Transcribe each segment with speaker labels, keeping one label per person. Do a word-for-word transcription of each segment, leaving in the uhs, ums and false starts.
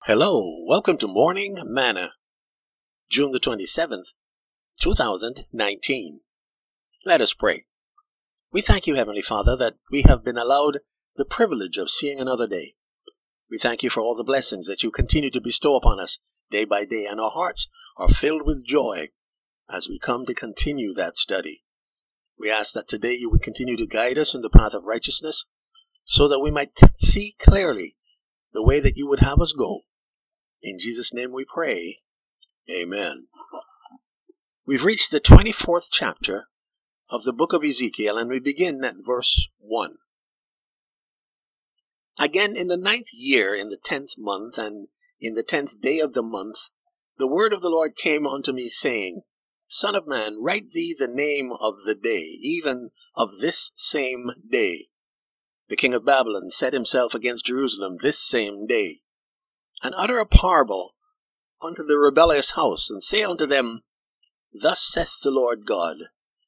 Speaker 1: Hello, welcome to Morning Manna, June the twenty-seventh, two thousand nineteen. Let us pray. We thank you, Heavenly Father, that we have been allowed the privilege of seeing another day. We thank you for all the blessings that you continue to bestow upon us day by day, and our hearts are filled with joy as we come to continue that study. We ask that today you would continue to guide us in the path of righteousness so that we might see clearly the way that you would have us go. In Jesus' name we pray. Amen. We've reached the twenty-fourth chapter of the book of Ezekiel, and we begin at verse one. Again, in the ninth year, in the tenth month, and in the tenth day of the month, the word of the Lord came unto me, saying, Son of man, write thee the name of the day, even of this same day. The king of Babylon set himself against Jerusalem this same day. And utter a parable unto the rebellious house, and say unto them, Thus saith the Lord God,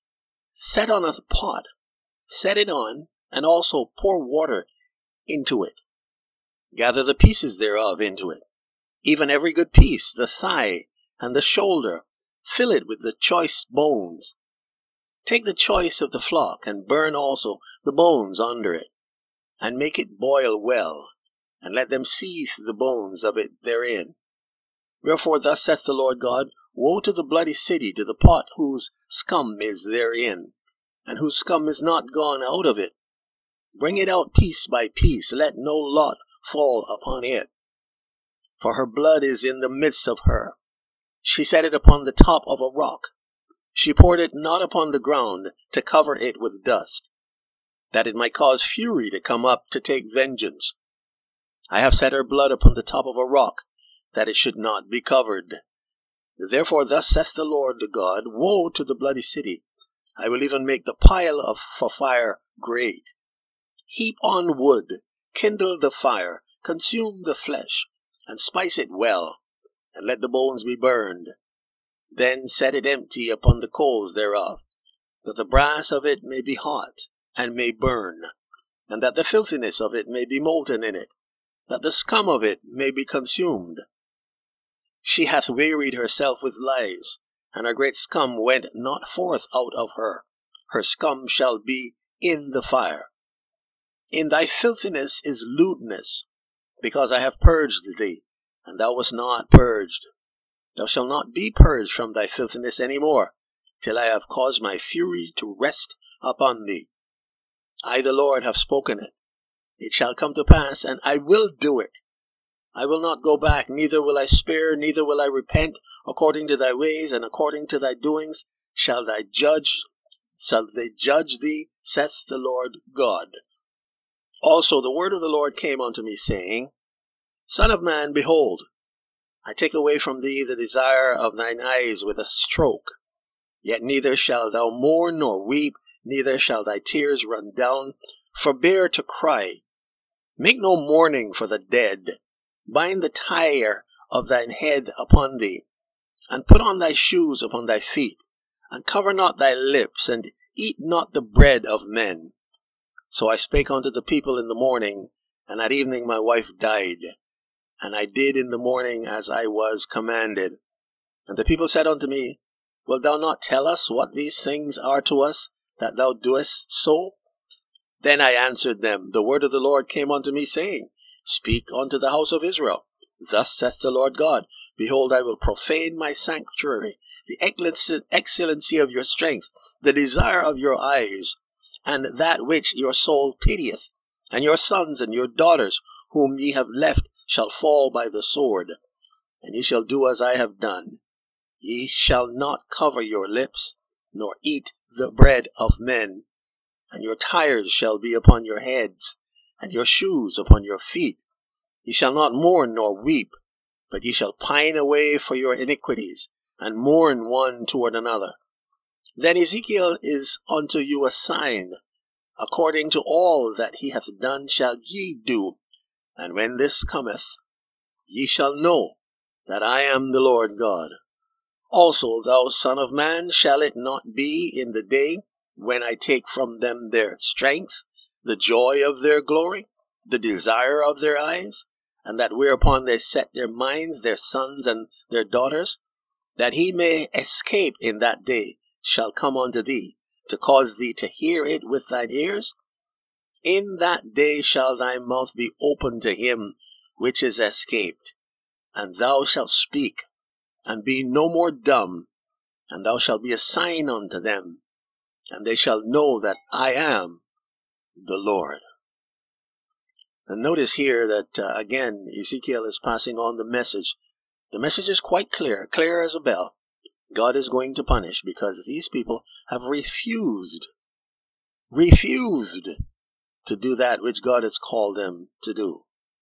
Speaker 1: Set on a pot, set it on, and also pour water into it. Gather the pieces thereof into it, even every good piece, the thigh and the shoulder, fill it with the choice bones. Take the choice of the flock, and burn also the bones under it, and make it boil well, and let them seethe the bones of it therein. Wherefore thus saith the Lord God, Woe to the bloody city, to the pot whose scum is therein, and whose scum is not gone out of it. Bring it out piece by piece, let no lot fall upon it. For her blood is in the midst of her. She set it upon the top of a rock. She poured it not upon the ground, to cover it with dust, that it might cause fury to come up to take vengeance. I have set her blood upon the top of a rock, that it should not be covered. Therefore thus saith the Lord God, Woe to the bloody city! I will even make the pile of for fire great. Heap on wood, kindle the fire, consume the flesh, and spice it well, and let the bones be burned. Then set it empty upon the coals thereof, that the brass of it may be hot, and may burn, and that the filthiness of it may be molten in it, that the scum of it may be consumed. She hath wearied herself with lies, and her great scum went not forth out of her. Her scum shall be in the fire. In thy filthiness is lewdness, because I have purged thee, and thou wast not purged. Thou shalt not be purged from thy filthiness any more, till I have caused my fury to rest upon thee. I, the Lord, have spoken it. It shall come to pass, and I will do it. I will not go back, neither will I spare, neither will I repent. According to thy ways and according to thy doings shall thy judge, shall they judge thee, saith the Lord God. Also the word of the Lord came unto me, saying, Son of man, behold, I take away from thee the desire of thine eyes with a stroke. Yet neither shalt thou mourn nor weep, neither shall thy tears run down. Forbear to cry. Make no mourning for the dead. Bind the tire of thine head upon thee, and put on thy shoes upon thy feet, and cover not thy lips, and eat not the bread of men. So I spake unto the people in the morning, and at evening my wife died. And I did in the morning as I was commanded. And the people said unto me, Wilt thou not tell us what these things are to us, that thou doest so? Then I answered them, The word of the Lord came unto me, saying, Speak unto the house of Israel. Thus saith the Lord God, Behold, I will profane my sanctuary, the excellency of your strength, the desire of your eyes, and that which your soul pitieth. And your sons and your daughters, whom ye have left, shall fall by the sword. And ye shall do as I have done. Ye shall not cover your lips, nor eat the bread of men. And your tires shall be upon your heads, and your shoes upon your feet. Ye shall not mourn nor weep, but ye shall pine away for your iniquities, and mourn one toward another. Then Ezekiel is unto you a sign. According to all that he hath done shall ye do. And when this cometh, ye shall know that I am the Lord God. Also, thou son of man, shall it not be in the day when I take from them their strength, the joy of their glory, the desire of their eyes, and that whereupon they set their minds, their sons and their daughters, that he may escape in that day, shall come unto thee, to cause thee to hear it with thine ears. In that day shall thy mouth be open to him which is escaped, and thou shalt speak, and be no more dumb, and thou shalt be a sign unto them, and they shall know that I am the Lord. And notice here that, uh, again, Ezekiel is passing on the message. The message is quite clear, clear as a bell. God is going to punish because these people have refused, refused to do that which God has called them to do.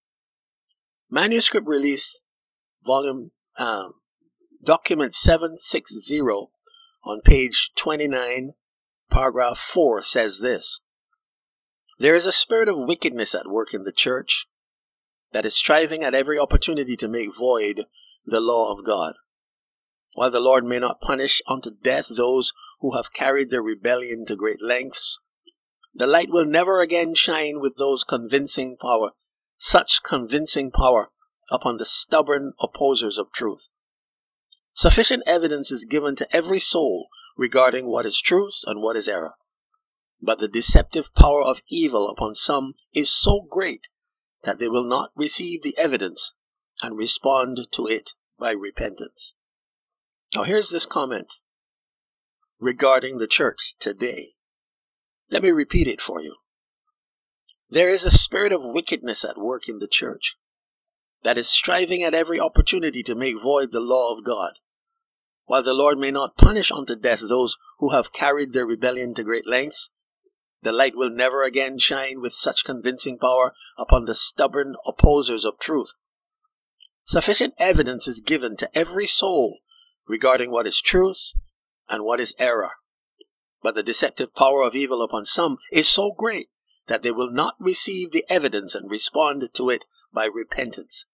Speaker 1: Manuscript Release, volume, uh, document seven sixty on page twenty-nine, paragraph four says this: there is a spirit of wickedness at work in the church that is striving at every opportunity to make void the law of God. While the Lord may not punish unto death those who have carried their rebellion to great lengths, the light will never again shine with those convincing power, such convincing power upon the stubborn opposers of truth. Sufficient evidence is given to every soul regarding what is truth and what is error. But the deceptive power of evil upon some is so great that they will not receive the evidence and respond to it by repentance. Now here's this comment regarding the church today. Let me repeat it for you. There is a spirit of wickedness at work in the church that is striving at every opportunity to make void the law of God. While the Lord may not punish unto death those who have carried their rebellion to great lengths, the light will never again shine with such convincing power upon the stubborn opposers of truth. Sufficient evidence is given to every soul regarding what is truth and what is error. But the deceptive power of evil upon some is so great that they will not receive the evidence and respond to it by repentance.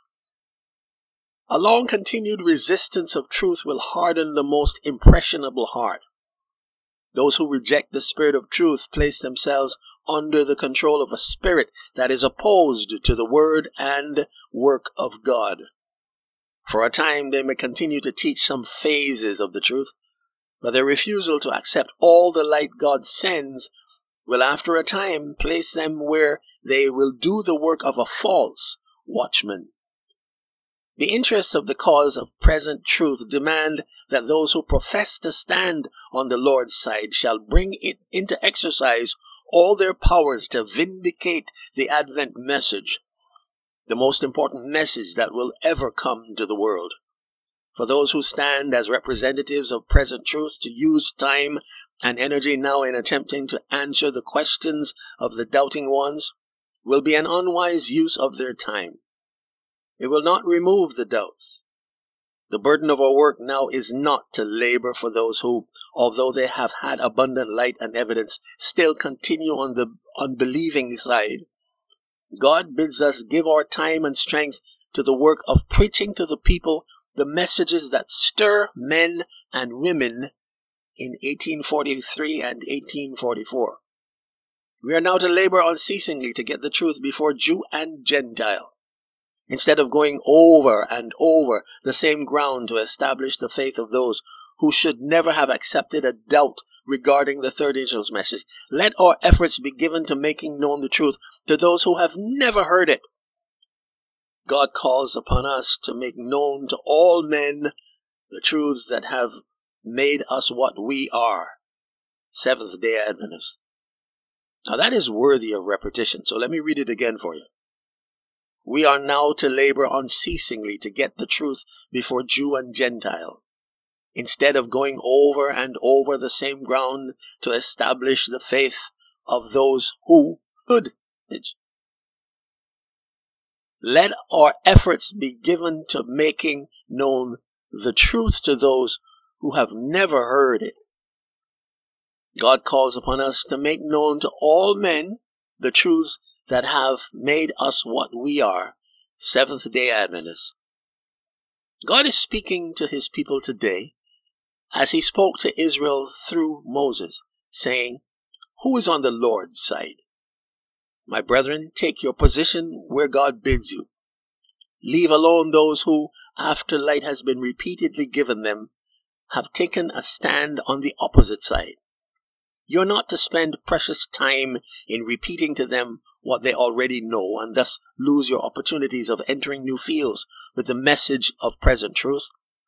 Speaker 1: A long continued resistance of truth will harden the most impressionable heart. Those who reject the spirit of truth place themselves under the control of a spirit that is opposed to the word and work of God. For a time they may continue to teach some phases of the truth, but their refusal to accept all the light God sends will after a time place them where they will do the work of a false watchman. The interests of the cause of present truth demand that those who profess to stand on the Lord's side shall bring it into exercise all their powers to vindicate the Advent message, the most important message that will ever come to the world. For those who stand as representatives of present truth to use time and energy now in attempting to answer the questions of the doubting ones will be an unwise use of their time. It will not remove the doubts. The burden of our work now is not to labor for those who, although they have had abundant light and evidence, still continue on the unbelieving side. God bids us give our time and strength to the work of preaching to the people the messages that stir men and women in eighteen forty-three and eighteen forty-four. We are now to labor unceasingly to get the truth before Jew and Gentile, instead of going over and over the same ground to establish the faith of those who should never have accepted a doubt regarding the third angel's message. Let our efforts be given to making known the truth to those who have never heard it. God calls upon us to make known to all men the truths that have made us what we are, Seventh-day Adventists. Now that is worthy of repetition, so let me read it again for you. We are now to labor unceasingly to get the truth before Jew and Gentile, instead of going over and over the same ground to establish the faith of those who could. Let our efforts be given to making known the truth to those who have never heard it. God calls upon us to make known to all men the truths that have made us what we are, Seventh-day Adventists. God is speaking to his people today as he spoke to Israel through Moses, saying, "Who is on the Lord's side? My brethren, take your position where God bids you. Leave alone those who, after light has been repeatedly given them, have taken a stand on the opposite side. You're not to spend precious time in repeating to them what they already know and thus lose your opportunities of entering new fields with the message of present truth.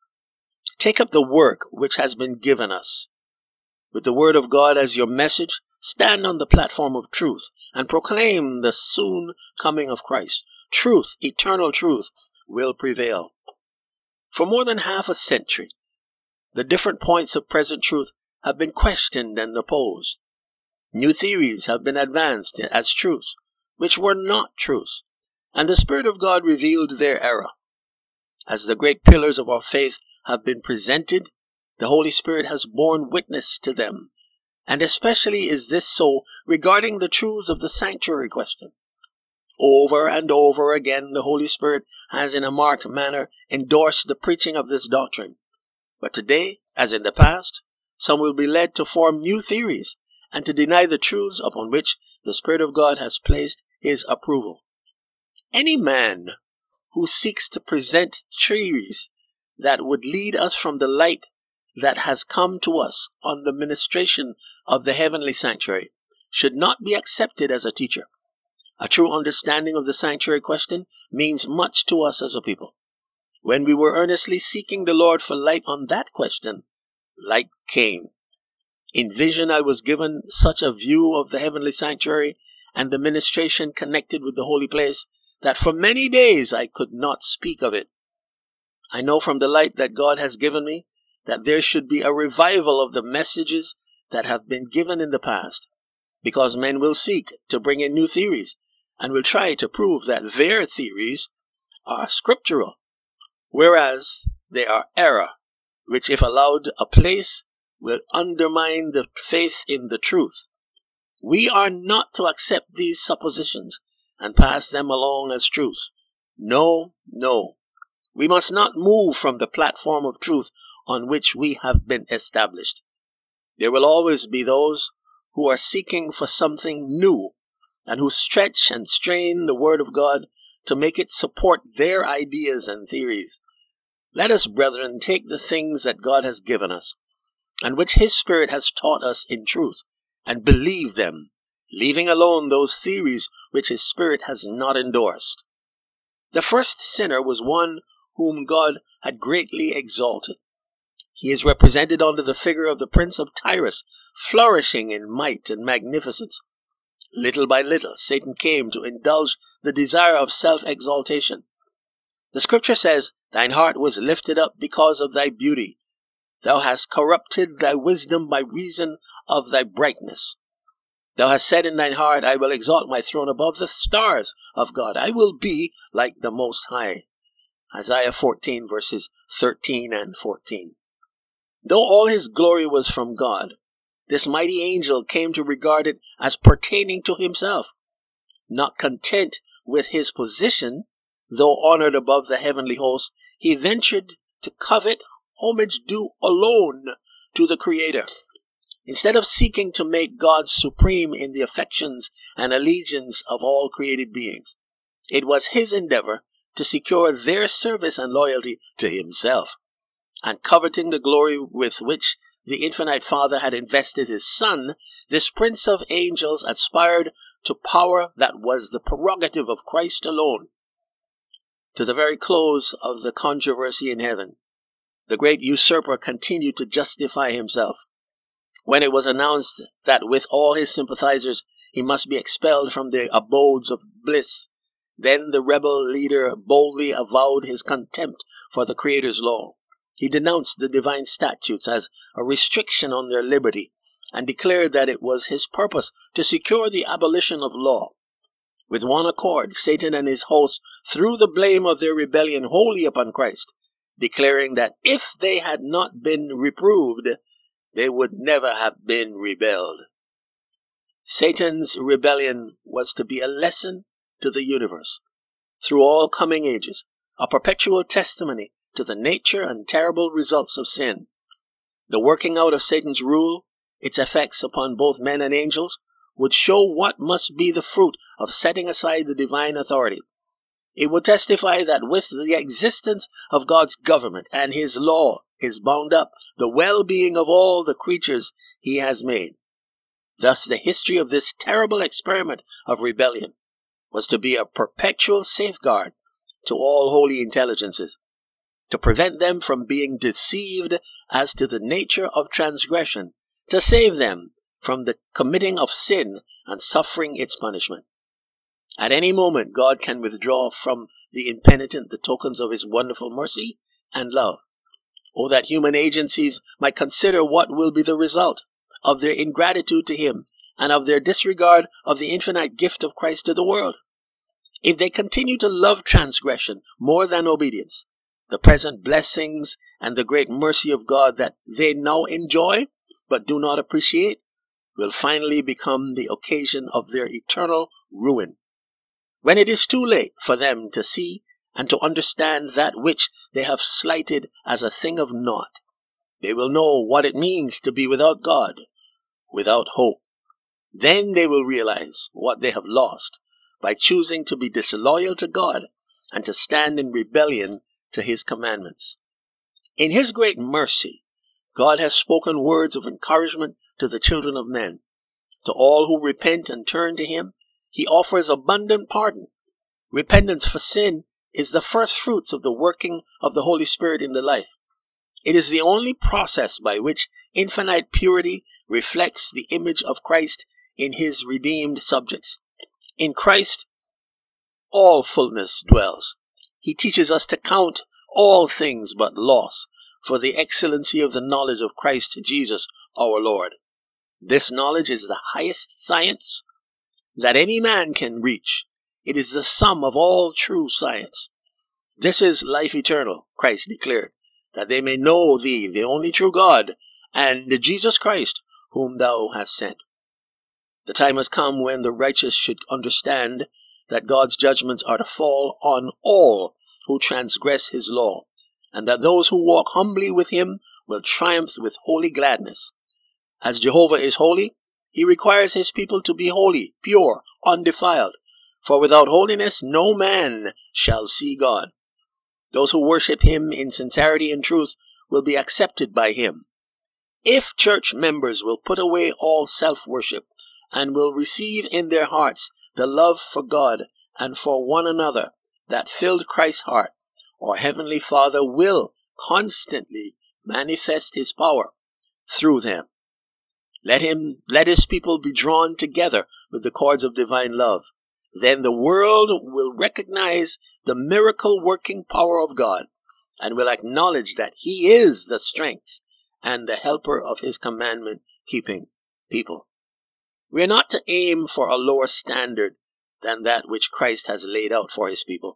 Speaker 1: Take up the work which has been given us. With the Word of God as your message, stand on the platform of truth and proclaim the soon coming of Christ. Truth, eternal truth, will prevail. For more than half a century, the different points of present truth have been questioned and opposed. New theories have been advanced as truth, which were not truth, and the Spirit of God revealed their error. As the great pillars of our faith have been presented, the Holy Spirit has borne witness to them, and especially is this so regarding the truths of the sanctuary question. Over and over again, the Holy Spirit has in a marked manner endorsed the preaching of this doctrine. But today, as in the past, some will be led to form new theories and to deny the truths upon which the Spirit of God has placed his approval. Any man who seeks to present theories that would lead us from the light that has come to us on the ministration of the heavenly sanctuary should not be accepted as a teacher. A true understanding of the sanctuary question means much to us as a people. When we were earnestly seeking the Lord for light on that question, light came. In vision I was given such a view of the heavenly sanctuary and the ministration connected with the holy place that for many days I could not speak of it. I know from the light that God has given me that there should be a revival of the messages that have been given in the past, because men will seek to bring in new theories and will try to prove that their theories are scriptural, whereas they are error, which if allowed a place will undermine the faith in the truth. We are not to accept these suppositions and pass them along as truth. No, no. We must not move from the platform of truth on which we have been established. There will always be those who are seeking for something new and who stretch and strain the Word of God to make it support their ideas and theories. Let us, brethren, take the things that God has given us and which his Spirit has taught us in truth and believe them, leaving alone those theories which his Spirit has not endorsed. The first sinner was one whom God had greatly exalted. He is represented under the figure of the Prince of Tyrus, flourishing in might and magnificence. Little by little, Satan came to indulge the desire of self-exaltation. The scripture says, "Thine heart was lifted up because of thy beauty. Thou hast corrupted thy wisdom by reason of thy brightness. Thou hast said in thine heart, I will exalt my throne above the stars of God. I will be like the Most High." Isaiah fourteen, verses thirteen and fourteen. Though all his glory was from God, this mighty angel came to regard it as pertaining to himself. Not content with his position, though honored above the heavenly host, he ventured to covet homage due alone to the Creator. Instead of seeking to make God supreme in the affections and allegiance of all created beings, it was his endeavor to secure their service and loyalty to himself. And coveting the glory with which the infinite Father had invested his Son, this Prince of Angels aspired to power that was the prerogative of Christ alone. To the very close of the controversy in heaven, the great usurper continued to justify himself. When it was announced that with all his sympathizers he must be expelled from their abodes of bliss, then the rebel leader boldly avowed his contempt for the Creator's law. He denounced the divine statutes as a restriction on their liberty and declared that it was his purpose to secure the abolition of law. With one accord, Satan and his hosts threw the blame of their rebellion wholly upon Christ, declaring that if they had not been reproved, they would never have been rebelled. Satan's rebellion was to be a lesson to the universe, through all coming ages, a perpetual testimony to the nature and terrible results of sin. The working out of Satan's rule, its effects upon both men and angels, would show what must be the fruit of setting aside the divine authority. It would testify that with the existence of God's government and his law is bound up the well-being of all the creatures he has made. Thus, the history of this terrible experiment of rebellion was to be a perpetual safeguard to all holy intelligences, to prevent them from being deceived as to the nature of transgression, to save them from the committing of sin and suffering its punishment. At any moment, God can withdraw from the impenitent the tokens of his wonderful mercy and love. Oh, that human agencies might consider what will be the result of their ingratitude to him and of their disregard of the infinite gift of Christ to the world. If they continue to love transgression more than obedience, the present blessings and the great mercy of God that they now enjoy but do not appreciate will finally become the occasion of their eternal ruin. When it is too late for them to see and to understand that which they have slighted as a thing of naught, they will know what it means to be without God, without hope. Then they will realize what they have lost by choosing to be disloyal to God and to stand in rebellion to his commandments. In his great mercy, God has spoken words of encouragement to the children of men. To all who repent and turn to him, he offers abundant pardon. Repentance for sin is the first fruits of the working of the Holy Spirit in the life. It is the only process by which infinite purity reflects the image of Christ in his redeemed subjects. In Christ, all fullness dwells. He teaches us to count all things but loss for the excellency of the knowledge of Christ Jesus our Lord. This knowledge is the highest science that any man can reach. It is the sum of all true science. This is life eternal, Christ declared, that they may know thee, the only true God, and Jesus Christ, whom thou hast sent. The time has come when the righteous should understand that God's judgments are to fall on all who transgress his law, and that those who walk humbly with him will triumph with holy gladness. As Jehovah is holy, he requires his people to be holy, pure, undefiled. For without holiness no man shall see God. Those who worship him in sincerity and truth will be accepted by him. If church members will put away all self-worship and will receive in their hearts the love for God and for one another that filled Christ's heart, our Heavenly Father will constantly manifest his power through them. Let him, let his people be drawn together with the cords of divine love. Then the world will recognize the miracle-working power of God and will acknowledge that he is the strength and the helper of his commandment-keeping people. We are not to aim for a lower standard than that which Christ has laid out for his people.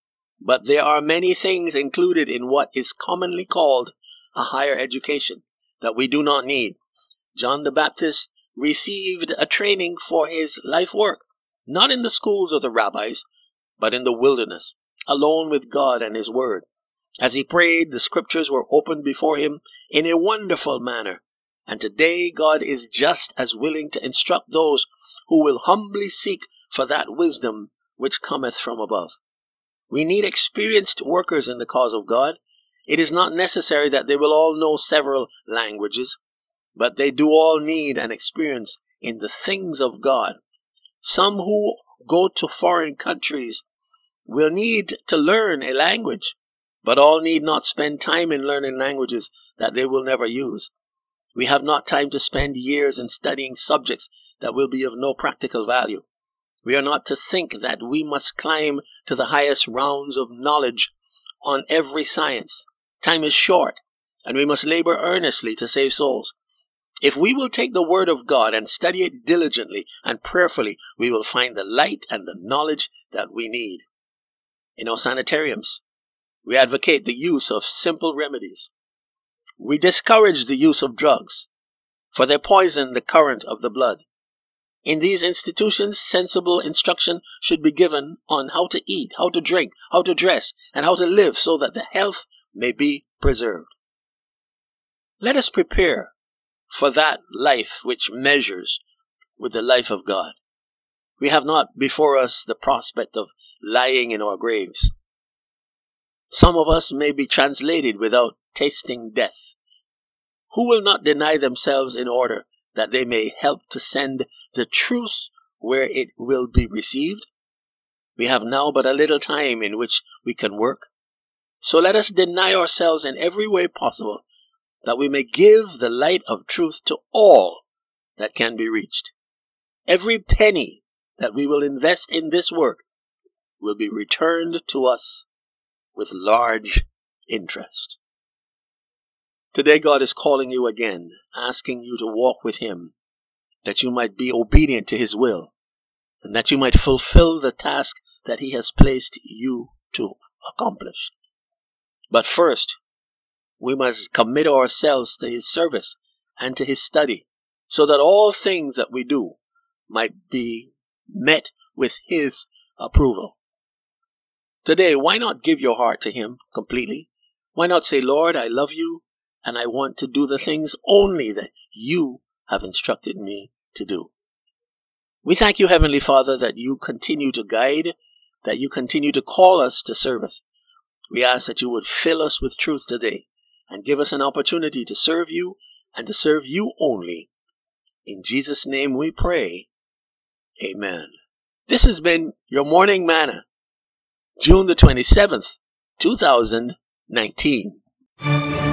Speaker 1: But there are many things included in what is commonly called a higher education that we do not need. John the Baptist received a training for his life work, not in the schools of the rabbis, but in the wilderness, alone with God and his word. As he prayed, the scriptures were opened before him in a wonderful manner. And today God is just as willing to instruct those who will humbly seek for that wisdom which cometh from above. We need experienced workers in the cause of God. It is not necessary that they will all know several languages, but they do all need an experience in the things of God. Some who go to foreign countries will need to learn a language, but all need not spend time in learning languages that they will never use. We have not time to spend years in studying subjects that will be of no practical value. We are not to think that we must climb to the highest rounds of knowledge on every science. Time is short, and we must labor earnestly to save souls. If we will take the word of God and study it diligently and prayerfully, we will find the light and the knowledge that we need. In our sanitariums, we advocate the use of simple remedies. We discourage the use of drugs, for they poison the current of the blood. In these institutions, sensible instruction should be given on how to eat, how to drink, how to dress, and how to live so that the health may be preserved. Let us prepare for that life which measures with the life of God. We have not before us the prospect of lying in our graves. Some of us may be translated without tasting death. Who will not deny themselves in order that they may help to send the truth where it will be received? We have now but a little time in which we can work. So let us deny ourselves in every way possible, that we may give the light of truth to all that can be reached. Every penny that we will invest in this work will be returned to us with large interest. Today God is calling you again, asking you to walk with Him, that you might be obedient to His will, and that you might fulfill the task that He has placed you to accomplish. But first, we must commit ourselves to His service and to His study, so that all things that we do might be met with His approval. Today, why not give your heart to Him completely? Why not say, Lord, I love you, and I want to do the things only that you have instructed me to do. We thank you, Heavenly Father, that you continue to guide, that you continue to call us to service. We ask that you would fill us with truth today and give us an opportunity to serve you and to serve you only. In Jesus' name we pray. Amen. This has been your Morning Manna, June the twenty-seventh, two thousand nineteen.